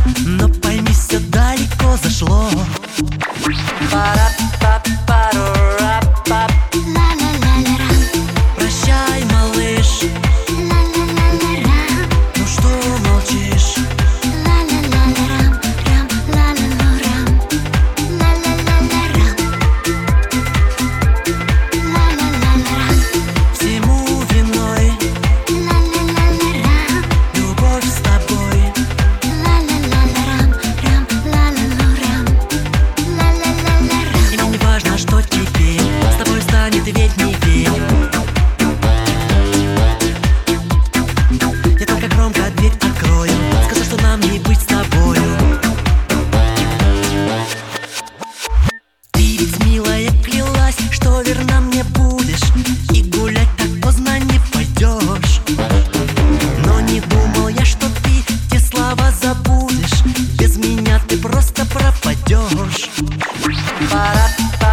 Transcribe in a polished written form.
Но пойми, все далеко зашло. Прощай, малыш. Ну что молчишь? Всему виной любовь с тобой. И мне не важно, что теперь с тобой станет, ведь не верь. Я только громко дверь открою, скажу, что нам не быть с тобою. Ты ведь, милая, клялась, что верна мне будешь, и гулять так поздно не пойдешь. Но не думал я, что ты те слова забудешь. Без меня ты просто пропадешь.